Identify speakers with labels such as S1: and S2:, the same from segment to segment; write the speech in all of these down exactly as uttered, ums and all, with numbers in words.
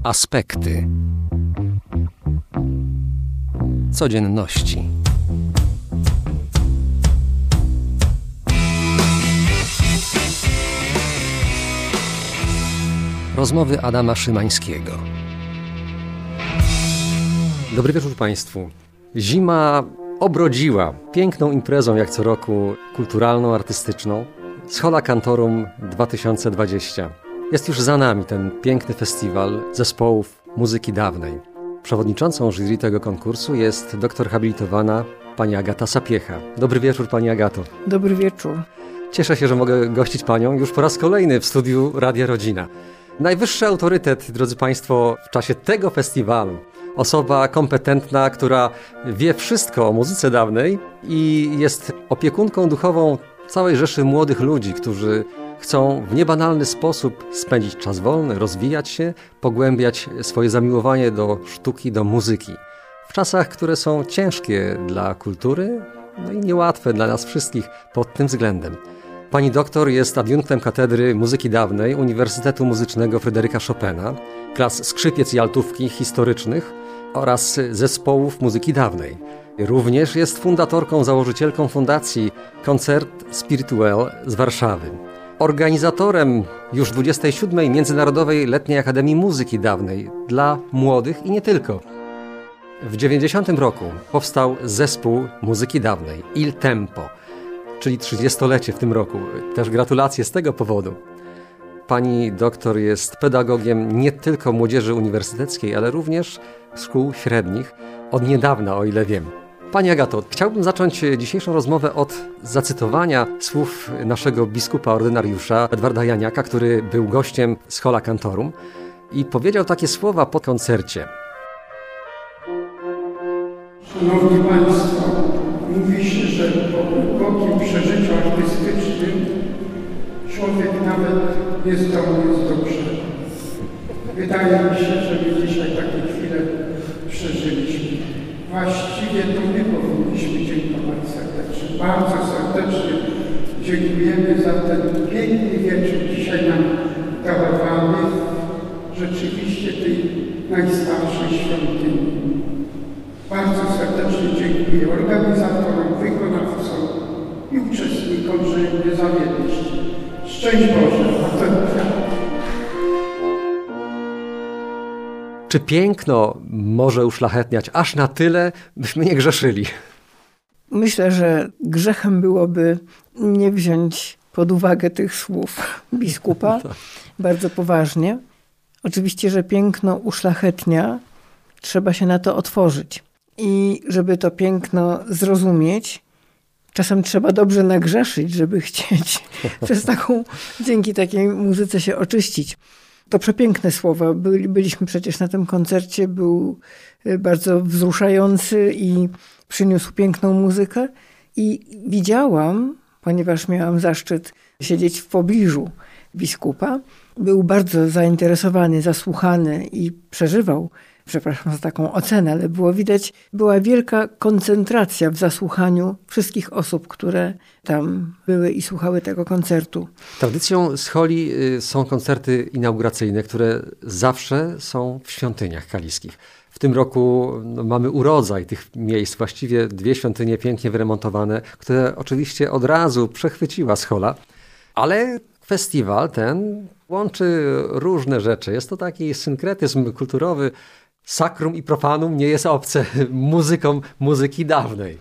S1: Aspekty codzienności. Rozmowy Adama Szymańskiego. Dobry wieczór Państwu. Zima obrodziła piękną imprezą, jak co roku, kulturalną, artystyczną. Schola Cantorum dwa tysiące dwadzieścia. Jest już za nami ten piękny festiwal zespołów muzyki dawnej. Przewodniczącą jury tego konkursu jest doktor habilitowana pani Agata Sapiecha. Dobry wieczór Pani Agato.
S2: Dobry wieczór.
S1: Cieszę się, że mogę gościć Panią już po raz kolejny w studiu Radia Rodzina. Najwyższy autorytet, drodzy Państwo, w czasie tego festiwalu. Osoba kompetentna, która wie wszystko o muzyce dawnej i jest opiekunką duchową całej rzeszy młodych ludzi, którzy chcą w niebanalny sposób spędzić czas wolny, rozwijać się, pogłębiać swoje zamiłowanie do sztuki, do muzyki. W czasach, które są ciężkie dla kultury, no i niełatwe dla nas wszystkich pod tym względem. Pani doktor jest adiunktem Katedry Muzyki Dawnej Uniwersytetu Muzycznego Fryderyka Chopina, klas skrzypiec i altówki historycznych oraz zespołów muzyki dawnej. Również jest fundatorką, założycielką fundacji Koncert Spirituel z Warszawy. Organizatorem już dwudziestej siódmej Międzynarodowej Letniej Akademii Muzyki Dawnej dla młodych i nie tylko. W dziewięćdziesiątym roku powstał zespół muzyki dawnej Il Tempo, czyli trzydziestolecie w tym roku. Też gratulacje z tego powodu. Pani doktor jest pedagogiem nie tylko młodzieży uniwersyteckiej, ale również szkół średnich. Od niedawna, o ile wiem. Pani Agato, chciałbym zacząć dzisiejszą rozmowę od zacytowania słów naszego biskupa ordynariusza Edwarda Janiaka, który był gościem Schola Cantorum i powiedział takie słowa po koncercie.
S3: Szanowni Państwo, mówi się, że po głębokim przeżyciu artystycznym człowiek nawet nie zdolny dobrze. Wydaje mi się, że my dzisiaj takie chwile przeżyliśmy. Właściwie to my powinniśmy dziękować serdecznie. Bardzo serdecznie dziękujemy za ten piękny wieczór dzisiaj nam darowany. Rzeczywiście tej najstarszej świątyni. Bardzo serdecznie dziękuję organizatorom, wykonawcom i uczestnikom, że mnie zawiedliście. Szczęść Boże, a ten kwiat.
S1: Czy piękno może uszlachetniać aż na tyle, byśmy nie grzeszyli?
S2: Myślę, że grzechem byłoby nie wziąć pod uwagę tych słów biskupa bardzo poważnie. Oczywiście, że piękno uszlachetnia, trzeba się na to otworzyć. I żeby to piękno zrozumieć, czasem trzeba dobrze nagrzeszyć, żeby chcieć przez taką, dzięki takiej muzyce się oczyścić. To przepiękne słowa. Byli, byliśmy przecież na tym koncercie, był bardzo wzruszający i przyniósł piękną muzykę. I widziałam, ponieważ miałam zaszczyt siedzieć w pobliżu biskupa, był bardzo zainteresowany, zasłuchany i przeżywał, przepraszam za taką ocenę, ale było widać, była wielka koncentracja w zasłuchaniu wszystkich osób, które tam były i słuchały tego koncertu.
S1: Tradycją scholi są koncerty inauguracyjne, które zawsze są w świątyniach kaliskich. W tym roku no, mamy urodzaj tych miejsc, właściwie dwie świątynie pięknie wyremontowane, które oczywiście od razu przechwyciła schola, ale festiwal ten łączy różne rzeczy. Jest to taki synkretyzm kulturowy. Sakrum i profanum nie jest obce muzykom muzyki dawnej.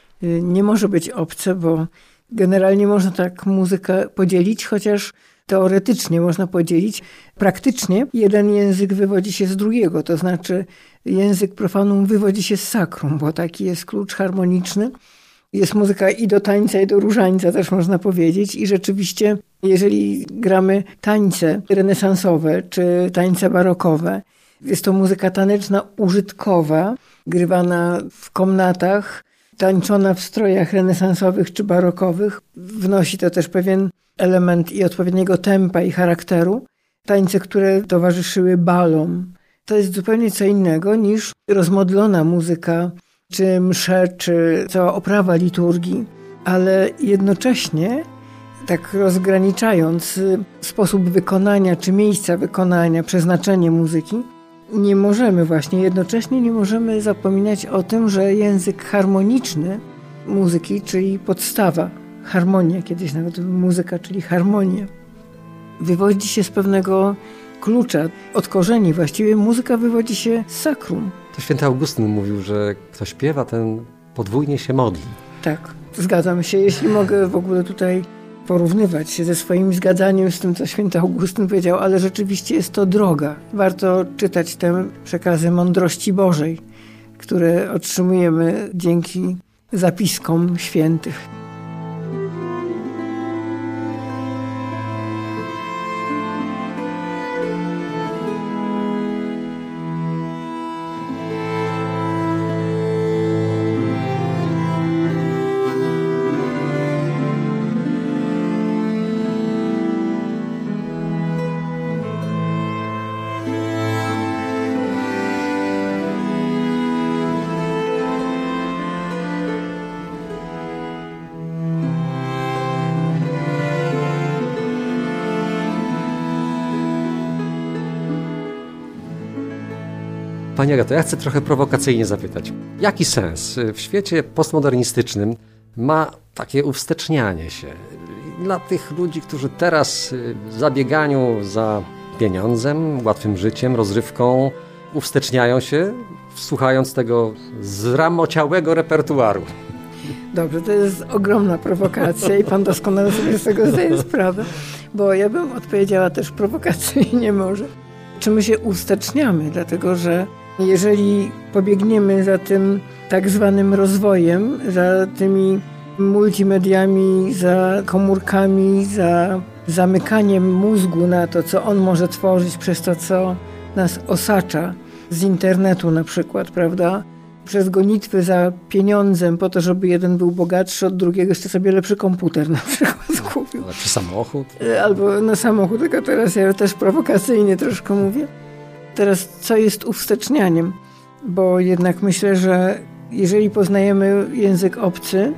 S2: Nie może być obce, bo generalnie można tak muzykę podzielić, chociaż teoretycznie można podzielić. Praktycznie jeden język wywodzi się z drugiego, to znaczy język profanum wywodzi się z sakrum, bo taki jest klucz harmoniczny. Jest muzyka i do tańca, i do różańca też można powiedzieć. I rzeczywiście, jeżeli gramy tańce renesansowe czy tańce barokowe, jest to muzyka taneczna użytkowa, grywana w komnatach, tańczona w strojach renesansowych czy barokowych. Wnosi to też pewien element i odpowiedniego tempa i charakteru. Tańce, które towarzyszyły balom. To jest zupełnie co innego niż rozmodlona muzyka, czy msze, czy cała oprawa liturgii, ale jednocześnie tak rozgraniczając sposób wykonania, czy miejsca wykonania, przeznaczenie muzyki, nie możemy właśnie, jednocześnie nie możemy zapominać o tym, że język harmoniczny muzyki, czyli podstawa, harmonia, kiedyś nawet muzyka, czyli harmonia, wywodzi się z pewnego klucza, od korzeni. Właściwie muzyka wywodzi się z sakrum.
S1: To święty Augustyn mówił, że kto śpiewa, ten podwójnie się modli.
S2: Tak, zgadzam się. Jeśli mogę w ogóle tutaj porównywać się ze swoim zgadzaniem z tym, co święty Augustyn powiedział, ale rzeczywiście jest to droga. Warto czytać te przekazy mądrości Bożej, które otrzymujemy dzięki zapiskom świętych.
S1: Pani Agato, ja chcę trochę prowokacyjnie zapytać. Jaki sens w świecie postmodernistycznym ma takie uwstecznianie się dla tych ludzi, którzy teraz w zabieganiu za pieniądzem, łatwym życiem, rozrywką uwsteczniają się, słuchając tego zramociałego repertuaru?
S2: Dobrze, to jest ogromna prowokacja i pan doskonale sobie z tego zdaje sprawę, bo ja bym odpowiedziała też prowokacyjnie może. Czy my się uwsteczniamy, dlatego że jeżeli pobiegniemy za tym tak zwanym rozwojem, za tymi multimediami, za komórkami, za zamykaniem mózgu na to, co on może tworzyć przez to, co nas osacza z internetu na przykład, prawda? Przez gonitwy za pieniądzem po to, żeby jeden był bogatszy od drugiego, jeszcze sobie lepszy komputer na przykład kupił.
S1: Lepszy samochód.
S2: Albo na samochód, tylko teraz ja też prowokacyjnie troszkę mówię. Teraz co jest uwstecznianiem? Bo jednak myślę, że jeżeli poznajemy język obcy,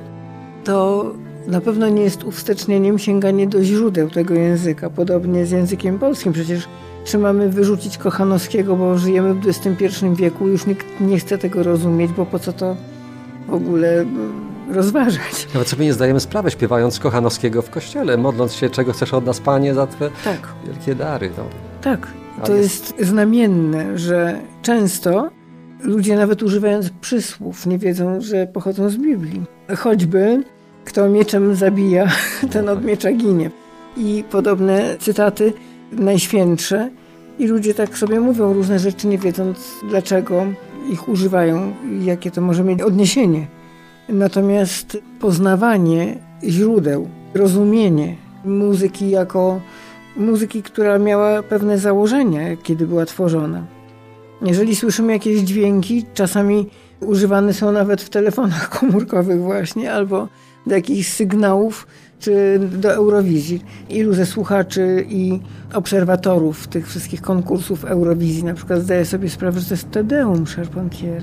S2: to na pewno nie jest uwstecznieniem sięganie do źródeł tego języka. Podobnie z językiem polskim. Przecież czy mamy wyrzucić Kochanowskiego, bo żyjemy w dwudziestym pierwszym wieku, już nikt nie chce tego rozumieć, bo po co to w ogóle rozważać.
S1: Nawet sobie nie zdajemy sprawy, śpiewając Kochanowskiego w kościele, modląc się, czego chcesz od nas, Panie, za Twe
S2: tak.
S1: wielkie dary. No.
S2: Tak, to jest... jest znamienne, że często ludzie nawet używając przysłów nie wiedzą, że pochodzą z Biblii. Choćby kto mieczem zabija, ten od miecza ginie. I podobne cytaty najświętsze i ludzie tak sobie mówią różne rzeczy, nie wiedząc dlaczego ich używają i jakie to może mieć odniesienie. Natomiast poznawanie źródeł, rozumienie muzyki jako muzyki, która miała pewne założenia, kiedy była tworzona. Jeżeli słyszymy jakieś dźwięki, czasami używane są nawet w telefonach komórkowych właśnie, albo do jakichś sygnałów, czy do Eurowizji. Ilu ze słuchaczy i obserwatorów tych wszystkich konkursów Eurowizji na przykład zdaje sobie sprawę, że to jest Te Deum Charpentiera.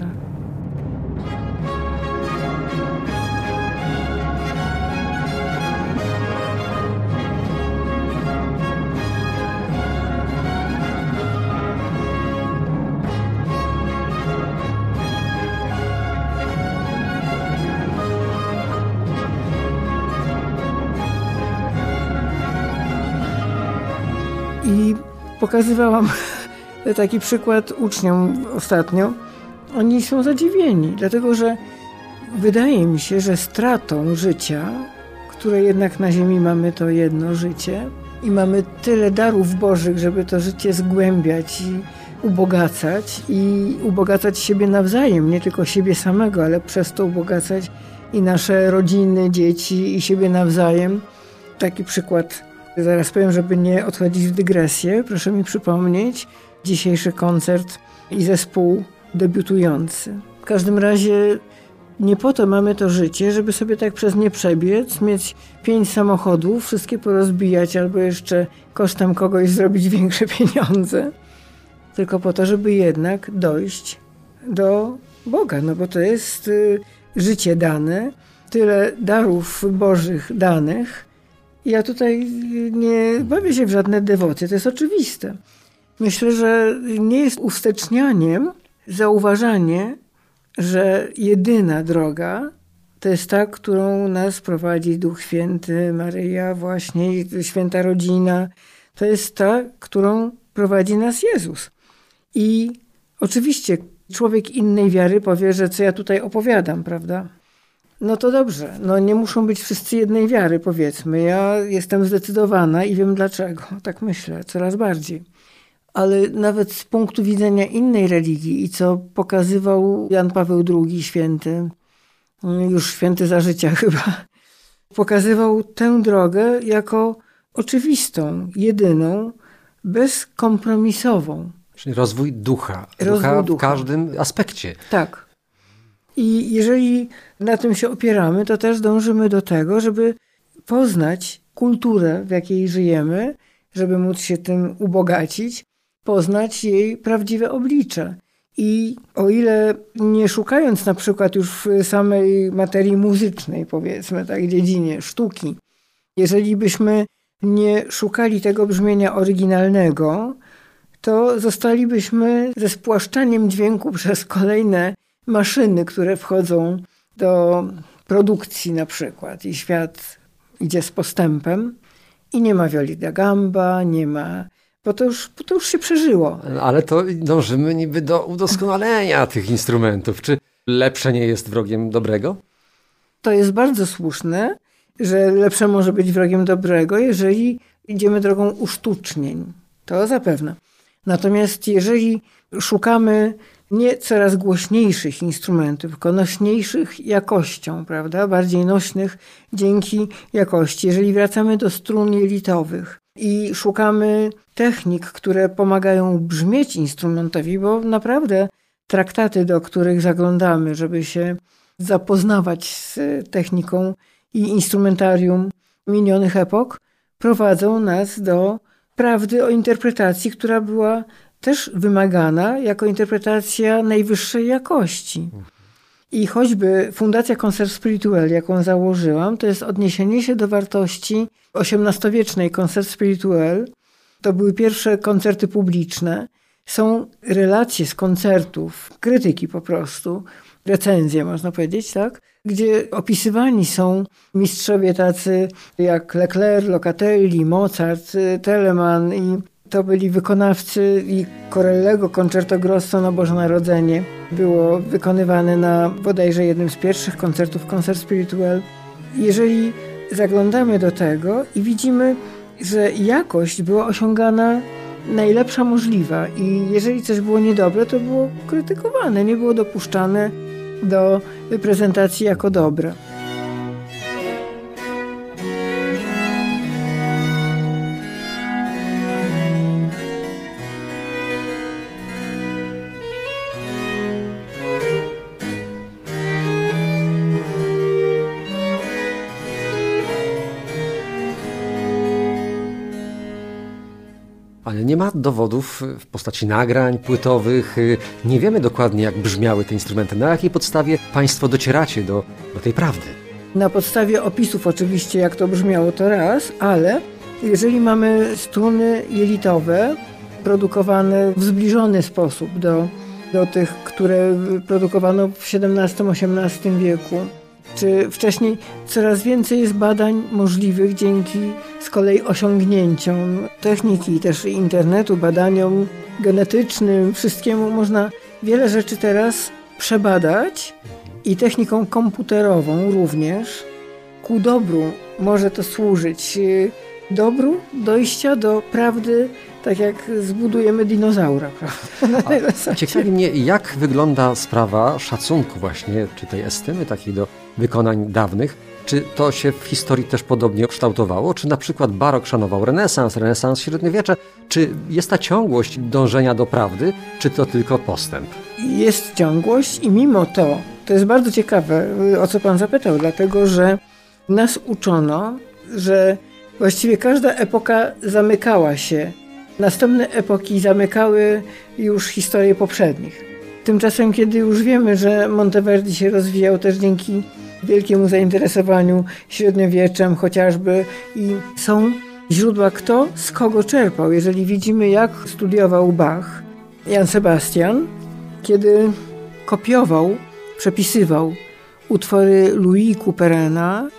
S2: I pokazywałam taki przykład uczniom ostatnio. Oni są zadziwieni, dlatego że wydaje mi się, że stratą życia, które jednak na ziemi mamy to jedno życie i mamy tyle darów bożych, żeby to życie zgłębiać i ubogacać i ubogacać siebie nawzajem, nie tylko siebie samego, ale przez to ubogacać i nasze rodziny, dzieci i siebie nawzajem. Taki przykład. Zaraz powiem, żeby nie odchodzić w dygresję. Proszę mi przypomnieć dzisiejszy koncert i zespół debiutujący. W każdym razie nie po to mamy to życie, żeby sobie tak przez nie przebiec, mieć pięć samochodów, wszystkie porozbijać albo jeszcze kosztem kogoś zrobić większe pieniądze. Tylko po to, żeby jednak dojść do Boga, no bo to jest y, życie dane, tyle darów bożych danych. Ja tutaj nie bawię się w żadne dewocje, to jest oczywiste. Myślę, że nie jest uwstecznianiem zauważanie, że jedyna droga to jest ta, którą nas prowadzi Duch Święty, Maryja właśnie, Święta Rodzina. To jest ta, którą prowadzi nas Jezus. I oczywiście człowiek innej wiary powie, że co ja tutaj opowiadam, prawda? No to dobrze, no nie muszą być wszyscy jednej wiary, powiedzmy. Ja jestem zdecydowana i wiem dlaczego. Tak myślę, coraz bardziej. Ale nawet z punktu widzenia innej religii i co pokazywał Jan Paweł drugi, święty, już święty za życia chyba, pokazywał tę drogę jako oczywistą, jedyną, bezkompromisową.
S1: Czyli rozwój ducha.
S2: Rozwój
S1: ducha w
S2: ducha.
S1: każdym aspekcie.
S2: Tak. I jeżeli na tym się opieramy, to też dążymy do tego, żeby poznać kulturę, w jakiej żyjemy, żeby móc się tym ubogacić, poznać jej prawdziwe oblicze. I o ile nie szukając na przykład już w samej materii muzycznej, powiedzmy, tak, dziedzinie sztuki, jeżeli byśmy nie szukali tego brzmienia oryginalnego, to zostalibyśmy ze spłaszczaniem dźwięku przez kolejne maszyny, które wchodzą do produkcji na przykład i świat idzie z postępem i nie ma violi da gamba, nie ma, bo to już, bo to już się przeżyło.
S1: Ale to dążymy niby do udoskonalenia tych instrumentów. Czy lepsze nie jest wrogiem dobrego?
S2: To jest bardzo słuszne, że lepsze może być wrogiem dobrego, jeżeli idziemy drogą usztucznień. To zapewne. Natomiast jeżeli szukamy nie coraz głośniejszych instrumentów, tylko nośniejszych jakością, prawda? Bardziej nośnych dzięki jakości. Jeżeli wracamy do strun jelitowych i szukamy technik, które pomagają brzmieć instrumentowi, bo naprawdę traktaty, do których zaglądamy, żeby się zapoznawać z techniką i instrumentarium minionych epok, prowadzą nas do prawdy o interpretacji, która była też wymagana jako interpretacja najwyższej jakości. I choćby Fundacja Concert Spirituel, jaką założyłam, to jest odniesienie się do wartości osiemnastowiecznej Concert Spirituel. To były pierwsze koncerty publiczne. Są relacje z koncertów, krytyki po prostu, recenzje można powiedzieć, tak? Gdzie opisywani są mistrzowie tacy jak Leclerc, Locatelli, Mozart, Telemann i to byli wykonawcy i Corellego Concerto Grosso na Boże Narodzenie było wykonywane na bodajże jednym z pierwszych koncertów Concert Spirituel. Jeżeli zaglądamy do tego i widzimy, że jakość była osiągana najlepsza możliwa i jeżeli coś było niedobre, to było krytykowane, nie było dopuszczane do prezentacji jako dobre.
S1: Ale nie ma dowodów w postaci nagrań płytowych. Nie wiemy dokładnie, jak brzmiały te instrumenty. Na jakiej podstawie państwo docieracie do, do tej prawdy?
S2: Na podstawie opisów oczywiście, jak to brzmiało, to raz, ale jeżeli mamy struny jelitowe produkowane w zbliżony sposób do, do tych, które produkowano w siedemnastym osiemnastym wieku, czy wcześniej coraz więcej jest badań możliwych dzięki z kolei osiągnięciom techniki, też internetu, badaniom genetycznym, wszystkiemu można wiele rzeczy teraz przebadać i techniką komputerową również ku dobru może to służyć. Dobru dojścia do prawdy, tak jak zbudujemy dinozaura, prawda?
S1: A ciekawi mnie, jak wygląda sprawa szacunku właśnie, czy tej estymy takiej do wykonań dawnych. Czy to się w historii też podobnie kształtowało? Czy na przykład barok szanował renesans, renesans średniowiecze? Czy jest ta ciągłość dążenia do prawdy, czy to tylko postęp?
S2: Jest ciągłość i mimo to, to jest bardzo ciekawe, o co pan zapytał, dlatego że nas uczono, że właściwie każda epoka zamykała się. Następne epoki zamykały już historię poprzednich. Tymczasem, kiedy już wiemy, że Monteverdi się rozwijał też dzięki wielkiemu zainteresowaniu średniowieczem chociażby i są źródła kto z kogo czerpał. Jeżeli widzimy, jak studiował Bach Jan Sebastian, kiedy kopiował, przepisywał utwory Louis Couperena,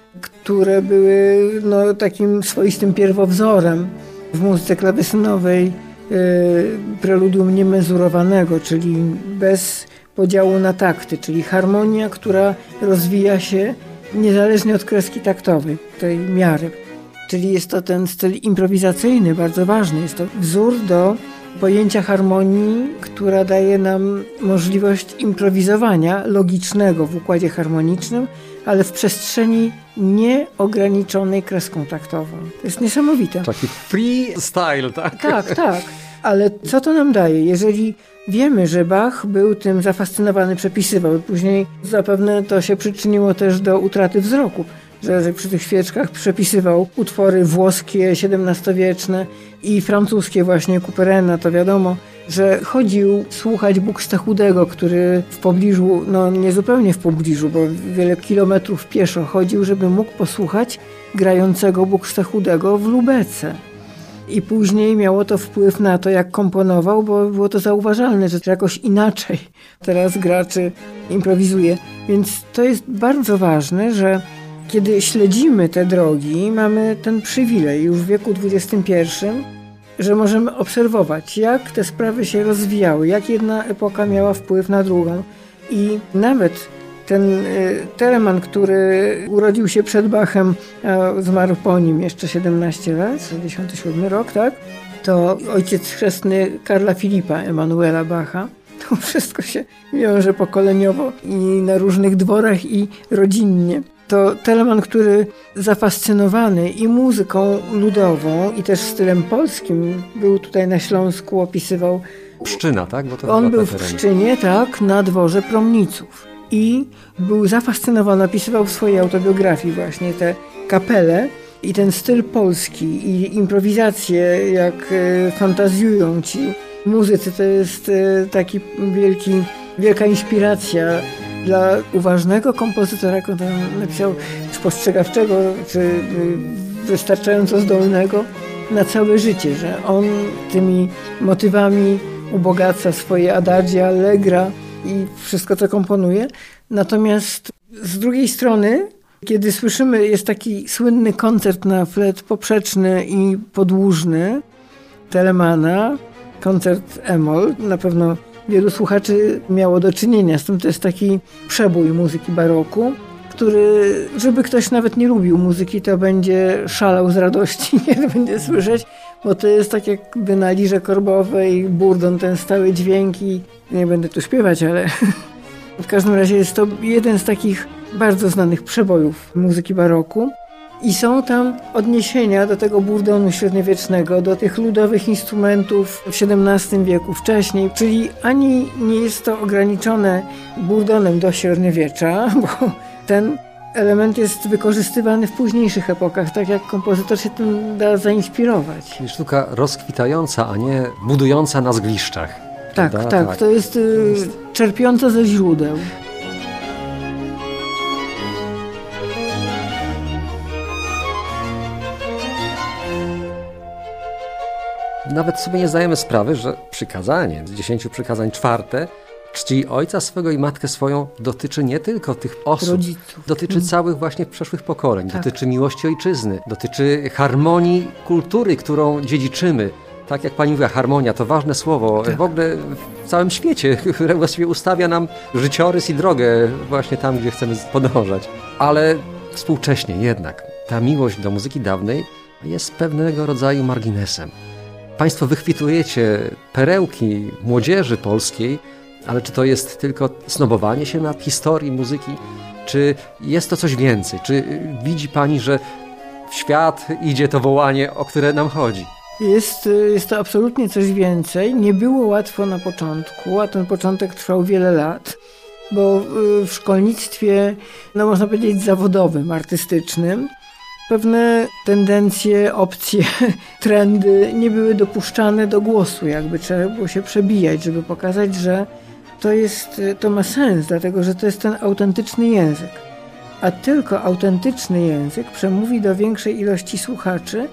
S2: które były no, takim swoistym pierwowzorem w muzyce klawesynowej yy, preludium niemenzurowanego, czyli bez podziału na takty, czyli harmonia, która rozwija się niezależnie od kreski taktowej, tej miary. Czyli jest to ten styl improwizacyjny, bardzo ważny. Jest to wzór do pojęcia harmonii, która daje nam możliwość improwizowania logicznego w układzie harmonicznym, ale w przestrzeni nieograniczonej kreską taktową. To jest niesamowite.
S1: Taki freestyle, tak?
S2: Tak, tak. Ale co to nam daje? Jeżeli wiemy, że Bach był tym zafascynowany, przepisywał, później zapewne to się przyczyniło też do utraty wzroku, że przy tych świeczkach przepisywał utwory włoskie, siedemnastowieczne i francuskie właśnie Couperena, to wiadomo, że chodził słuchać Buxtehudego, który w pobliżu, no nie zupełnie w pobliżu, bo wiele kilometrów pieszo chodził, żeby mógł posłuchać grającego Buxtehudego w Lubece. I później miało to wpływ na to, jak komponował, bo było to zauważalne, że jakoś inaczej teraz gra czy improwizuje. Więc to jest bardzo ważne, że kiedy śledzimy te drogi, mamy ten przywilej już w wieku dwudziestym pierwszym, że możemy obserwować, jak te sprawy się rozwijały, jak jedna epoka miała wpływ na drugą. I nawet ten Telemann, który urodził się przed Bachem, a zmarł po nim jeszcze siedemnaście lat, sześćdziesiąty siódmy rok, tak? To ojciec chrzestny Karla Filipa Emanuela Bacha. To wszystko się wiąże pokoleniowo i na różnych dworach i rodzinnie. To Telemann, który zafascynowany i muzyką ludową, i też stylem polskim, był tutaj na Śląsku, opisywał...
S1: Pszczyna, tak? Bo to
S2: on był w Pszczynie, tak, na dworze Promniców. I był zafascynowany, opisywał w swojej autobiografii właśnie te kapele i ten styl polski i improwizację, jak fantazjują ci muzycy. To jest taki wielki, wielka inspiracja dla uważnego kompozytora, jak on tam napisał, spostrzegawczego, czy wystarczająco zdolnego na całe życie, że on tymi motywami ubogaca swoje adagia, allegra i wszystko, co komponuje. Natomiast z drugiej strony, kiedy słyszymy, jest taki słynny koncert na flet poprzeczny i podłużny Telemanna, koncert E-moll, na pewno wielu słuchaczy miało do czynienia z tym. To jest taki przebój muzyki baroku, który, żeby ktoś nawet nie lubił muzyki, to będzie szalał z radości, nie będzie słyszeć, bo to jest tak jakby na lirze korbowej, burdon, ten stały dźwięki. Nie będę tu śpiewać, ale w każdym razie jest to jeden z takich bardzo znanych przebojów muzyki baroku. I są tam odniesienia do tego burdonu średniowiecznego, do tych ludowych instrumentów w siedemnastym wieku, wcześniej. Czyli ani nie jest to ograniczone burdonem do średniowiecza, bo ten element jest wykorzystywany w późniejszych epokach, tak jak kompozytor się tym da zainspirować.
S1: Czyli sztuka rozkwitająca, a nie budująca na zgliszczach.
S2: Tak, tak, tak. To jest, y, jest czerpiąca ze źródeł.
S1: Nawet sobie nie zdajemy sprawy, że przykazanie z dziesięciu przykazań czwarte, czci ojca swego i matkę swoją, dotyczy nie tylko tych osób,
S2: rodziców.
S1: Dotyczy hmm. całych właśnie przeszłych pokoleń,
S2: tak.
S1: Dotyczy miłości ojczyzny, dotyczy harmonii kultury, którą dziedziczymy. Tak jak pani mówiła, harmonia to ważne słowo tak. w ogóle w całym świecie, które właściwie ustawia nam życiorys i drogę właśnie tam, gdzie chcemy podążać. Ale współcześnie jednak ta miłość do muzyki dawnej jest pewnego rodzaju marginesem. Państwo wychwytujecie perełki młodzieży polskiej, ale czy to jest tylko snobowanie się nad historii muzyki, czy jest to coś więcej? Czy widzi pani, że w świat idzie to wołanie, o które nam chodzi?
S2: Jest, jest to absolutnie coś więcej. Nie było łatwo na początku, a ten początek trwał wiele lat, bo w szkolnictwie, no można powiedzieć, zawodowym, artystycznym, pewne tendencje, opcje, trendy nie były dopuszczane do głosu, jakby trzeba było się przebijać, żeby pokazać, że to jest, to ma sens, dlatego że to jest ten autentyczny język. A tylko autentyczny język przemówi do większej ilości słuchaczy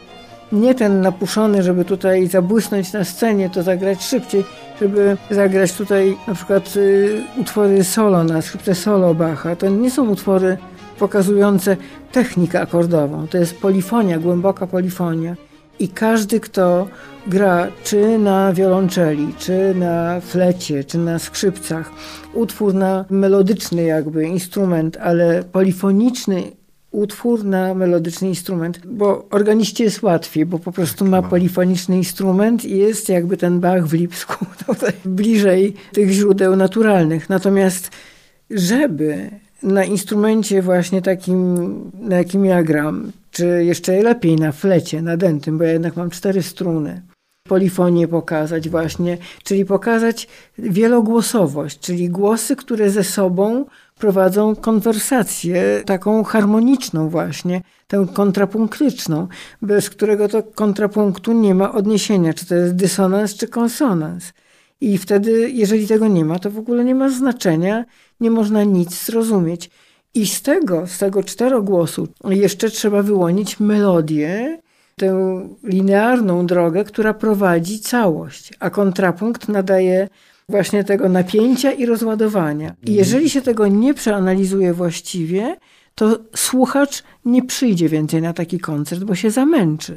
S2: nie ten napuszony, żeby tutaj zabłysnąć na scenie, to zagrać szybciej, żeby zagrać tutaj na przykład y, utwory solo na skrzypce solo Bacha. To nie są utwory pokazujące technikę akordową. To jest polifonia, głęboka polifonia. I każdy, kto gra czy na wiolonczeli, czy na flecie, czy na skrzypcach, utwór na melodyczny jakby instrument, ale polifoniczny utwór na melodyczny instrument, bo organiście jest łatwiej, bo po prostu ma polifoniczny instrument i jest jakby ten Bach w Lipsku, tutaj bliżej tych źródeł naturalnych. Natomiast żeby na instrumencie właśnie takim, na jakim ja gram, czy jeszcze lepiej na flecie, na dętym, bo ja jednak mam cztery struny, polifonię pokazać właśnie, czyli pokazać wielogłosowość, czyli głosy, które ze sobą prowadzą konwersację taką harmoniczną właśnie, tę kontrapunktyczną, bez którego to kontrapunktu nie ma odniesienia, czy to jest dysonans, czy konsonans. I wtedy, jeżeli tego nie ma, to w ogóle nie ma znaczenia, nie można nic zrozumieć. I z tego, z tego czterogłosu jeszcze trzeba wyłonić melodię, tę linearną drogę, która prowadzi całość, a kontrapunkt nadaje właśnie tego napięcia i rozładowania. I jeżeli się tego nie przeanalizuje właściwie, to słuchacz nie przyjdzie więcej na taki koncert, bo się zamęczy.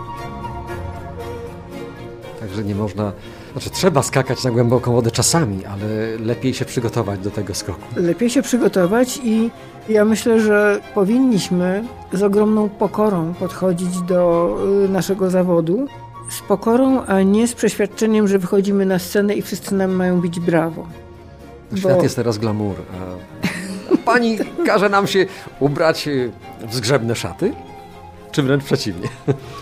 S1: Także nie można... Znaczy, trzeba skakać na głęboką wodę czasami, ale lepiej się przygotować do tego skoku.
S2: Lepiej się przygotować i ja myślę, że powinniśmy z ogromną pokorą podchodzić do naszego zawodu. Z pokorą, a nie z przeświadczeniem, że wychodzimy na scenę i wszyscy nam mają bić brawo.
S1: Świat bo... jest teraz glamour. A pani każe nam się ubrać w zgrzebne szaty? Czy wręcz przeciwnie?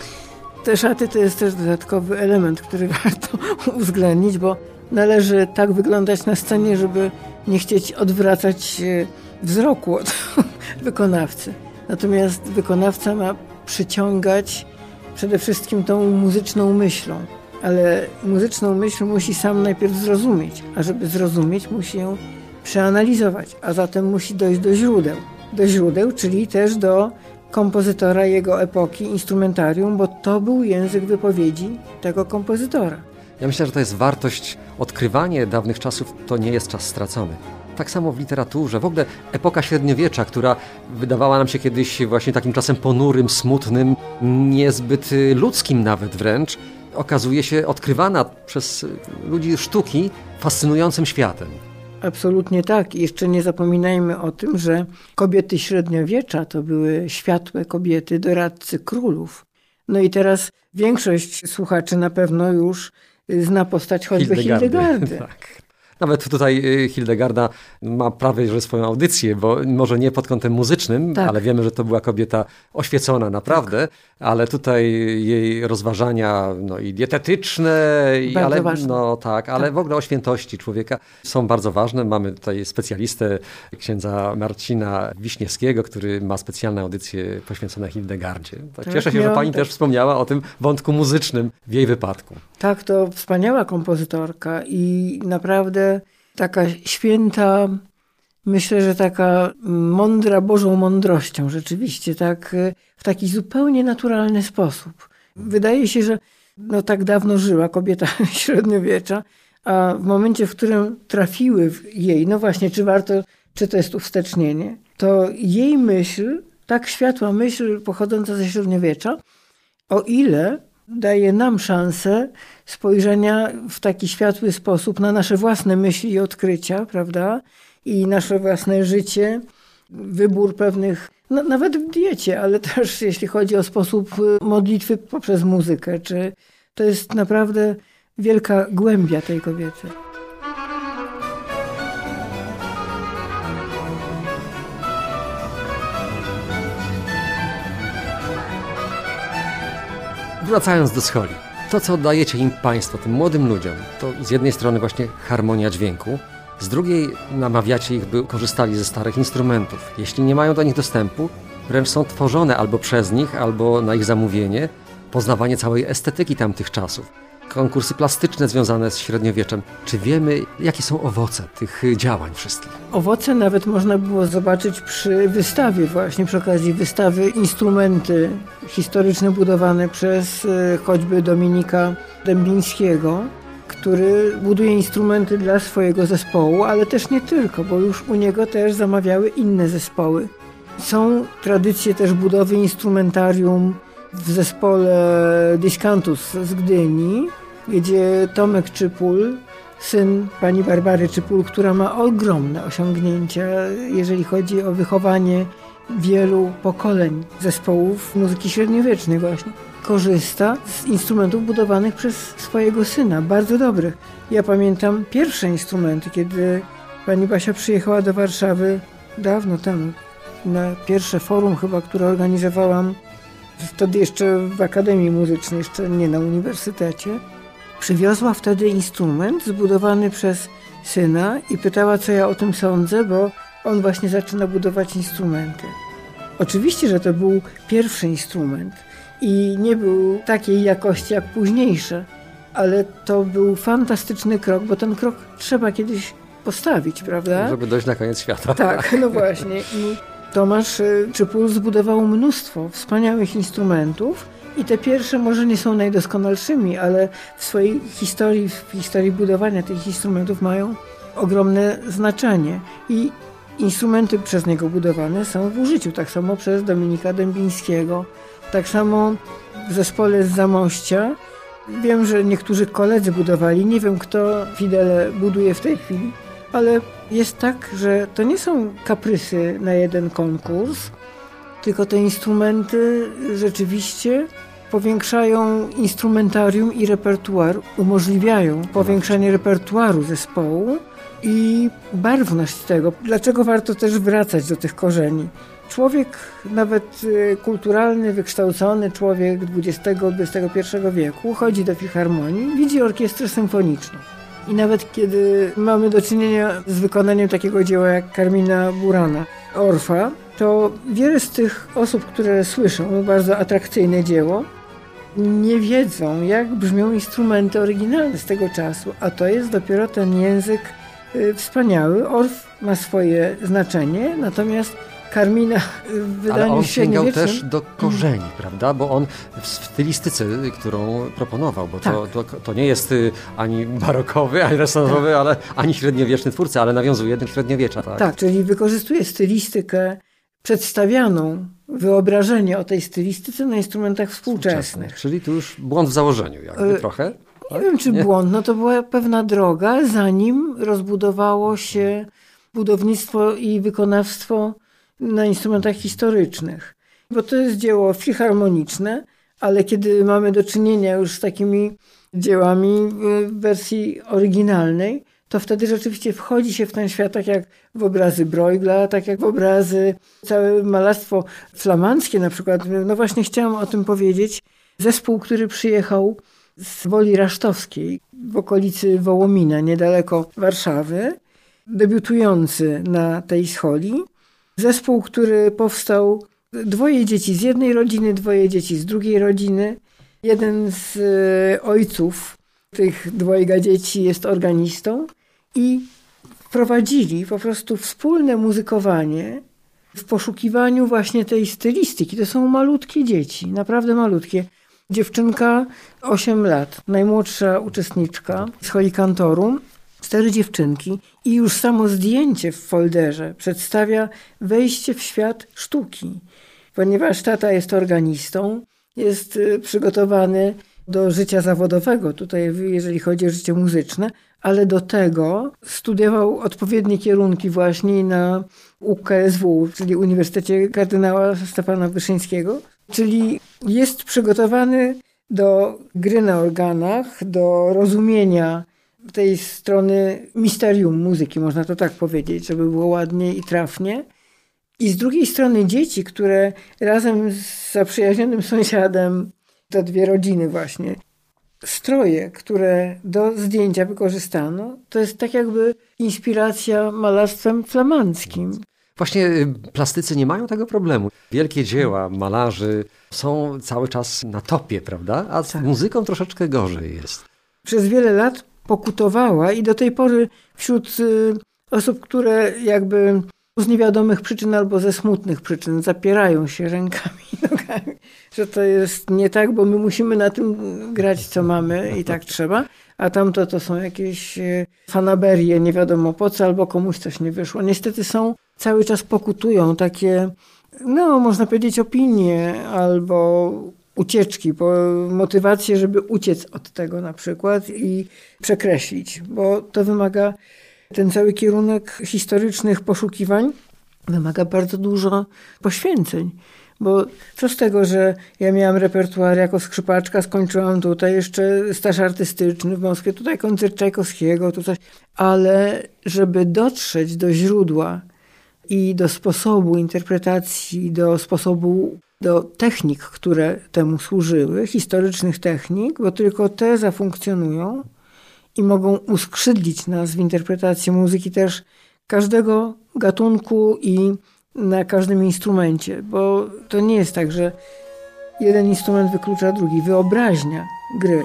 S2: Te szaty to jest też dodatkowy element, który warto uwzględnić, bo należy tak wyglądać na scenie, żeby nie chcieć odwracać wzroku od wykonawcy. Natomiast wykonawca ma przyciągać przede wszystkim tą muzyczną myślą, ale muzyczną myśl musi sam najpierw zrozumieć, a żeby zrozumieć, musi ją przeanalizować, a zatem musi dojść do źródeł. Do źródeł, czyli też do kompozytora jego epoki, instrumentarium, bo to był język wypowiedzi tego kompozytora.
S1: Ja myślę, że to jest wartość, odkrywanie dawnych czasów to nie jest czas stracony. Tak samo w literaturze, w ogóle epoka średniowiecza, która wydawała nam się kiedyś właśnie takim czasem ponurym, smutnym, niezbyt ludzkim nawet wręcz, okazuje się odkrywana przez ludzi sztuki fascynującym światem.
S2: Absolutnie tak. I jeszcze nie zapominajmy o tym, że kobiety średniowiecza to były światłe kobiety, doradcy królów. No i teraz większość słuchaczy na pewno już zna postać choćby Hildegardy. Hildegardy.
S1: Tak. Nawet tutaj Hildegarda ma prawie że swoją audycję, bo może nie pod kątem muzycznym, tak. ale wiemy, że to była kobieta oświecona naprawdę, tak. ale tutaj jej rozważania no, i dietetyczne, i, ale, no, tak, ale tak. w ogóle o świętości człowieka są bardzo ważne. Mamy tutaj specjalistę, księdza Marcina Wiśniewskiego, który ma specjalne audycje poświęcone Hildegardzie. Tak, tak, cieszę się, że pani tak. też wspomniała o tym wątku muzycznym w jej wypadku.
S2: Tak, to wspaniała kompozytorka i naprawdę taka święta, myślę, że taka mądra Bożą mądrością rzeczywiście, tak w taki zupełnie naturalny sposób. Wydaje się, że no, tak dawno żyła kobieta średniowiecza, a w momencie, w którym trafiły w jej, no właśnie, czy warto, czy to jest uwstecznienie, to jej myśl, tak światła myśl pochodząca ze średniowiecza, o ile daje nam szansę spojrzenia w taki światły sposób na nasze własne myśli i odkrycia, prawda? I nasze własne życie, wybór pewnych, no, nawet w diecie, ale też jeśli chodzi o sposób modlitwy poprzez muzykę, czy to jest naprawdę wielka głębia tej kobiety.
S1: Wracając do scholi, to co dajecie im państwo, tym młodym ludziom, to z jednej strony właśnie harmonia dźwięku, z drugiej namawiacie ich, by korzystali ze starych instrumentów. Jeśli nie mają do nich dostępu, wręcz są tworzone albo przez nich, albo na ich zamówienie, poznawanie całej estetyki tamtych czasów. konkursy plastyczne związane z średniowieczem. Czy wiemy, jakie są owoce tych działań wszystkich?
S2: Owoce nawet można było zobaczyć przy wystawie właśnie, przy okazji wystawy instrumenty historyczne budowane przez choćby Dominika Dębińskiego, który buduje instrumenty dla swojego zespołu, ale też nie tylko, bo już u niego też zamawiały inne zespoły. Są tradycje też budowy instrumentarium w zespole Discantus z Gdyni, gdzie Tomek Czypul, syn pani Barbary Czypul, która ma ogromne osiągnięcia, jeżeli chodzi o wychowanie wielu pokoleń zespołów muzyki średniowiecznej właśnie, korzysta z instrumentów budowanych przez swojego syna, bardzo dobrych. Ja pamiętam pierwsze instrumenty, kiedy pani Basia przyjechała do Warszawy dawno temu, na pierwsze forum chyba, które organizowałam wtedy jeszcze w Akademii Muzycznej, jeszcze nie na uniwersytecie. Przywiozła wtedy instrument zbudowany przez syna i pytała, co ja o tym sądzę, bo on właśnie zaczyna budować instrumenty. Oczywiście, że to był pierwszy instrument i nie był takiej jakości jak późniejsze, ale to był fantastyczny krok, bo ten krok trzeba kiedyś postawić, prawda?
S1: Żeby dojść na koniec świata.
S2: Tak, no właśnie. I Tomasz Czypul zbudował mnóstwo wspaniałych instrumentów i te pierwsze może nie są najdoskonalszymi, ale w swojej historii, w historii budowania tych instrumentów mają ogromne znaczenie. I instrumenty przez niego budowane są w użyciu, tak samo przez Dominika Dębińskiego, tak samo w zespole z Zamościa. Wiem, że niektórzy koledzy budowali, nie wiem, kto fidele buduje w tej chwili, ale jest tak, że to nie są kaprysy na jeden konkurs, tylko te instrumenty rzeczywiście powiększają instrumentarium i repertuar, umożliwiają powiększanie repertuaru zespołu i barwność tego. Dlaczego warto też wracać do tych korzeni? Człowiek nawet kulturalny, wykształcony człowiek dwudziestego dwudziestego pierwszego wieku chodzi do filharmonii, widzi orkiestrę symfoniczną. I nawet kiedy mamy do czynienia z wykonaniem takiego dzieła jak Carmina Burana, Orfa, to wiele z tych osób, które słyszą bardzo atrakcyjne dzieło, nie wiedzą, jak brzmią instrumenty oryginalne z tego czasu, a to jest dopiero ten język y, wspaniały. Orf ma swoje znaczenie, natomiast Carmina w wydaniu
S1: Ale on sięgał
S2: średniowiecznym
S1: też do korzeni, mm. prawda? Bo on w stylistyce, którą proponował, bo
S2: tak.
S1: to, to, to nie jest ani barokowy, ani renesansowy, ale ani średniowieczny twórca, ale nawiązuje do średniowiecza. Tak,
S2: tak, czyli wykorzystuje stylistykę przedstawianą, wyobrażenie o tej stylistyce na instrumentach współczesnych.
S1: Czyli tu już błąd w założeniu jakby y- trochę.
S2: Nie tak? wiem, czy nie? błąd. No to była pewna droga, zanim rozbudowało się budownictwo i wykonawstwo na instrumentach historycznych. Bo to jest dzieło filharmoniczne, ale kiedy mamy do czynienia już z takimi dziełami w wersji oryginalnej, to wtedy rzeczywiście wchodzi się w ten świat, tak jak w obrazy Bruegla, tak jak w obrazy, całe malarstwo flamandzkie na przykład. No właśnie chciałam o tym powiedzieć. Zespół, który przyjechał z Woli Rasztowskiej w okolicy Wołomina, niedaleko Warszawy, debiutujący na tej scholi. Zespół, który powstał, dwoje dzieci z jednej rodziny, dwoje dzieci z drugiej rodziny. Jeden z ojców tych dwojga dzieci jest organistą i prowadzili po prostu wspólne muzykowanie w poszukiwaniu właśnie tej stylistyki. To są malutkie dzieci, naprawdę malutkie. Dziewczynka osiem lat, najmłodsza uczestniczka Scholi Cantorum, cztery dziewczynki i już samo zdjęcie w folderze przedstawia wejście w świat sztuki. Ponieważ tata jest organistą, jest przygotowany do życia zawodowego, tutaj jeżeli chodzi o życie muzyczne, ale do tego studiował odpowiednie kierunki właśnie na U K S W, czyli Uniwersytecie Kardynała Stefana Wyszyńskiego, czyli jest przygotowany do gry na organach, do rozumienia tej strony misterium muzyki, można to tak powiedzieć, żeby było ładnie i trafnie. I z drugiej strony dzieci, które razem z zaprzyjaźnionym sąsiadem, te dwie rodziny właśnie, stroje, które do zdjęcia wykorzystano, to jest tak jakby inspiracja malarstwem flamandzkim.
S1: Właśnie plastycy nie mają tego problemu. Wielkie dzieła malarzy są cały czas na topie, prawda? A z
S2: tak.
S1: muzyką troszeczkę gorzej jest.
S2: przez wiele lat pokutowała i do tej pory wśród osób, które jakby z niewiadomych przyczyn albo ze smutnych przyczyn zapierają się rękami i nogami, że to jest nie tak, bo my musimy na tym grać, co mamy i tak trzeba, a tamto to są jakieś fanaberie, nie wiadomo po co, albo komuś coś nie wyszło. Niestety są, cały czas pokutują takie, no można powiedzieć opinie albo ucieczki, bo motywacje, żeby uciec od tego na przykład i przekreślić, bo to wymaga, ten cały kierunek historycznych poszukiwań wymaga bardzo dużo poświęceń. Bo co z tego, że ja miałam repertuar jako skrzypaczka, skończyłam tutaj jeszcze staż artystyczny w Moskwie, tutaj koncert Czajkowskiego, tu coś, ale żeby dotrzeć do źródła i do sposobu interpretacji, do sposobu, do technik, które temu służyły, historycznych technik, bo tylko te zafunkcjonują i mogą uskrzydlić nas w interpretacji muzyki też każdego gatunku i na każdym instrumencie, bo to nie jest tak, że jeden instrument wyklucza drugi. Wyobraźnia gry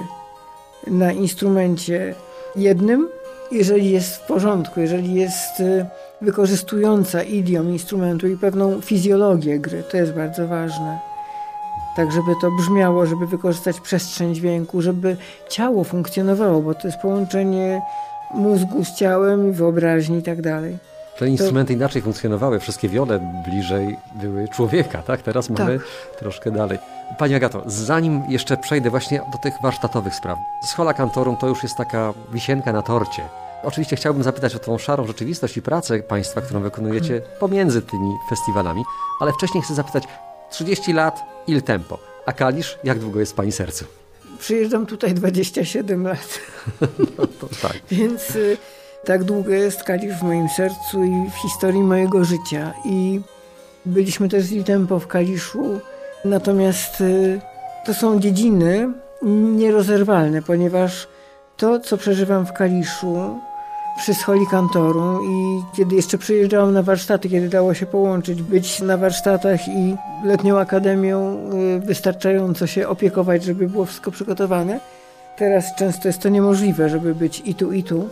S2: na instrumencie jednym, jeżeli jest w porządku, jeżeli jest wykorzystująca idiom instrumentu i pewną fizjologię gry, to jest bardzo ważne. Tak, żeby to brzmiało, żeby wykorzystać przestrzeń dźwięku, żeby ciało funkcjonowało, bo to jest połączenie mózgu z ciałem, wyobraźni i tak dalej.
S1: Te instrumenty to... inaczej funkcjonowały, wszystkie wiole bliżej były człowieka, tak? Teraz mamy tak. troszkę dalej. Pani Agato, zanim jeszcze przejdę właśnie do tych warsztatowych spraw. Schola Cantorum to już jest taka wisienka na torcie. Oczywiście chciałbym zapytać o tą szarą rzeczywistość i pracę Państwa, którą wykonujecie hmm. pomiędzy tymi festiwalami, ale wcześniej chcę zapytać, trzydzieści lat, il tempo, a Kalisz, jak długo jest w Pani sercu?
S2: Przyjeżdżam tutaj dwadzieścia siedem lat.
S1: No to tak.
S2: Więc y, tak długo jest Kalisz w moim sercu i w historii mojego życia. I byliśmy też z il tempo w Kaliszu. Natomiast y, to są dziedziny nierozerwalne, ponieważ to, co przeżywam w Kaliszu przy Scholi Cantorum i kiedy jeszcze przyjeżdżałam na warsztaty, kiedy dało się połączyć, być na warsztatach i letnią akademią wystarczająco się opiekować, żeby było wszystko przygotowane. Teraz często jest to niemożliwe, żeby być i tu, i tu,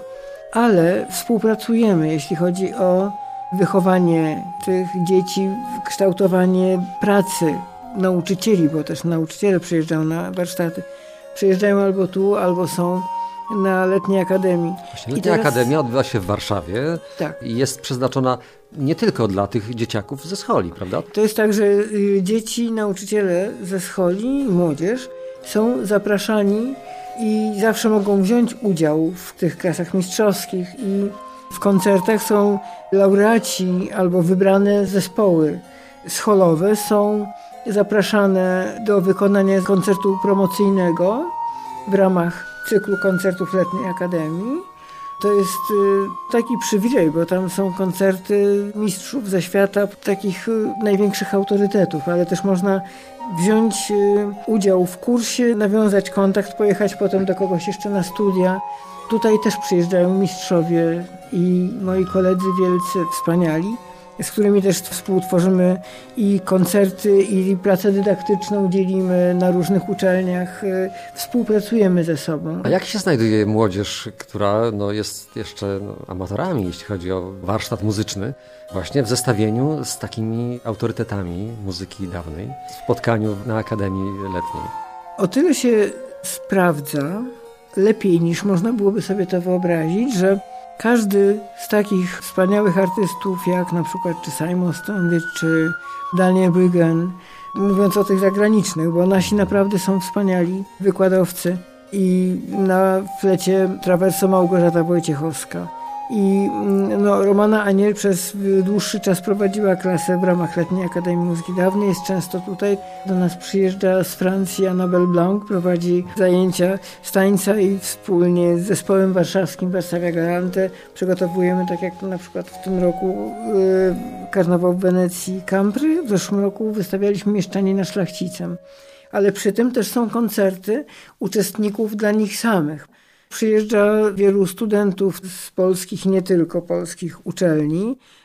S2: ale współpracujemy, jeśli chodzi o wychowanie tych dzieci, kształtowanie pracy nauczycieli, bo też nauczyciele przyjeżdżają na warsztaty. Przyjeżdżają albo tu, albo są na letniej akademii.
S1: Właśnie, letnia teraz... akademia odbywa się w Warszawie
S2: tak.
S1: i jest przeznaczona nie tylko dla tych dzieciaków ze Scholi, prawda?
S2: To jest tak, że dzieci, nauczyciele ze Scholi, młodzież są zapraszani i zawsze mogą wziąć udział w tych klasach mistrzowskich i w koncertach są laureaci albo wybrane zespoły scholowe, są zapraszane do wykonania koncertu promocyjnego w ramach cyklu koncertów Letniej Akademii. To jest taki przywilej, bo tam są koncerty mistrzów ze świata, takich największych autorytetów, ale też można wziąć udział w kursie, nawiązać kontakt, pojechać potem do kogoś jeszcze na studia. Tutaj też przyjeżdżają mistrzowie i moi koledzy wielcy, wspaniali, z którymi też współtworzymy i koncerty, i pracę dydaktyczną dzielimy na różnych uczelniach. Współpracujemy ze sobą.
S1: A jak się znajduje młodzież, która no, jest jeszcze no, amatorami, jeśli chodzi o warsztat muzyczny, właśnie w zestawieniu z takimi autorytetami muzyki dawnej, w spotkaniu na Akademii Letniej?
S2: O tyle się sprawdza, lepiej niż można byłoby sobie to wyobrazić, że każdy z takich wspaniałych artystów, jak na przykład czy Simon Standish, czy Daniel Brüggen, mówiąc o tych zagranicznych, bo nasi naprawdę są wspaniali wykładowcy i na flecie trawerso Małgorzata Wojciechowska. I no, Romana Aniel przez dłuższy czas prowadziła klasę w ramach Letniej Akademii Muzyki Dawnej. Jest często tutaj. Do nas przyjeżdża z Francji Annabelle Blanc, prowadzi zajęcia z tańca i wspólnie z zespołem warszawskim Varsavia Galante przygotowujemy, tak jak na przykład w tym roku yy, karnawał w Wenecji Campry. W zeszłym roku wystawialiśmy Mieszczanie na Szlachcicem. Ale przy tym też są koncerty uczestników dla nich samych. Przyjeżdża wielu studentów z polskich i nie tylko polskich uczelni,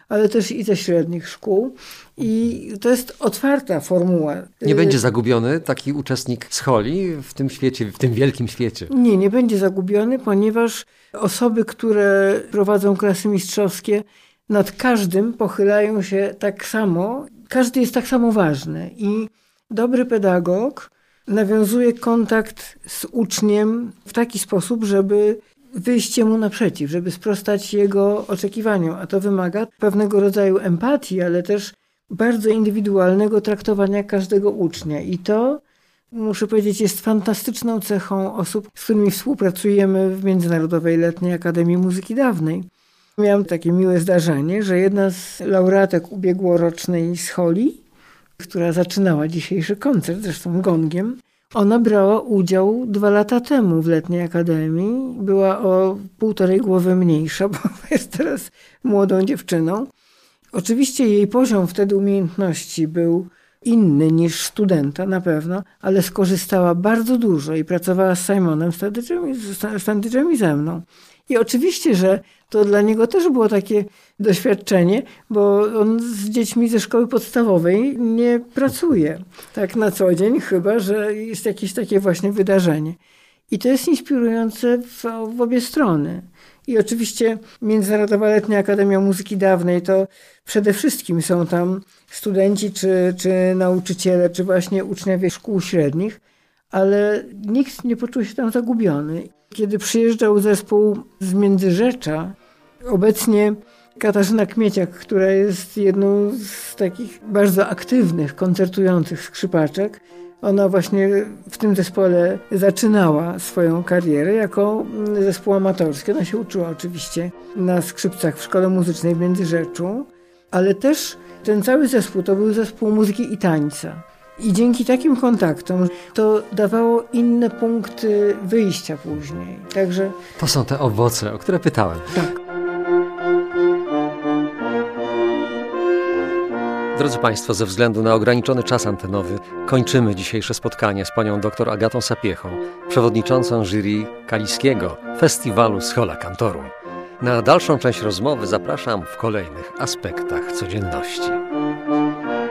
S2: ale też i ze średnich szkół. I to jest otwarta formuła.
S1: Nie będzie zagubiony taki uczestnik scholi w tym świecie, w tym wielkim świecie?
S2: Nie, nie będzie zagubiony, ponieważ osoby, które prowadzą klasy mistrzowskie, nad każdym pochylają się tak samo. Każdy jest tak samo ważny i dobry pedagog nawiązuje kontakt z uczniem w taki sposób, żeby wyjść mu naprzeciw, żeby sprostać jego oczekiwaniom, a to wymaga pewnego rodzaju empatii, ale też bardzo indywidualnego traktowania każdego ucznia. I to, muszę powiedzieć, jest fantastyczną cechą osób, z którymi współpracujemy w Międzynarodowej Letniej Akademii Muzyki Dawnej. Miałam takie miłe zdarzenie, że jedna z laureatek ubiegłorocznej scholi, która zaczynała dzisiejszy koncert, zresztą gongiem, ona brała udział dwa lata temu w Letniej Akademii. Była o półtorej głowy mniejsza, bo jest teraz młodą dziewczyną. Oczywiście jej poziom wtedy umiejętności był inny niż studenta na pewno, ale skorzystała bardzo dużo i pracowała z Simonem Standiczem i ze mną. I oczywiście, że to dla niego też było takie doświadczenie, bo on z dziećmi ze szkoły podstawowej nie pracuje tak na co dzień, chyba że jest jakieś takie właśnie wydarzenie. I to jest inspirujące w, w obie strony. I oczywiście Międzynarodowa Letnia Akademia Muzyki Dawnej to przede wszystkim są tam studenci, czy, czy nauczyciele, czy właśnie uczniowie szkół średnich, ale nikt nie poczuł się tam zagubiony. Kiedy przyjeżdżał zespół z Międzyrzecza, obecnie Katarzyna Kmieciak, która jest jedną z takich bardzo aktywnych, koncertujących skrzypaczek, ona właśnie w tym zespole zaczynała swoją karierę jako zespół amatorski. Ona się uczyła oczywiście na skrzypcach w Szkole Muzycznej w Międzyrzeczu, ale też ten cały zespół to był zespół muzyki i tańca. I dzięki takim kontaktom to dawało inne punkty wyjścia później. Także
S1: to są te owoce, o które pytałem.
S2: Tak.
S1: Drodzy Państwo, ze względu na ograniczony czas antenowy kończymy dzisiejsze spotkanie z panią dr Agatą Sapiechą, przewodniczącą jury Kaliskiego Festiwalu Schola Cantorum. Na dalszą część rozmowy zapraszam w kolejnych aspektach codzienności.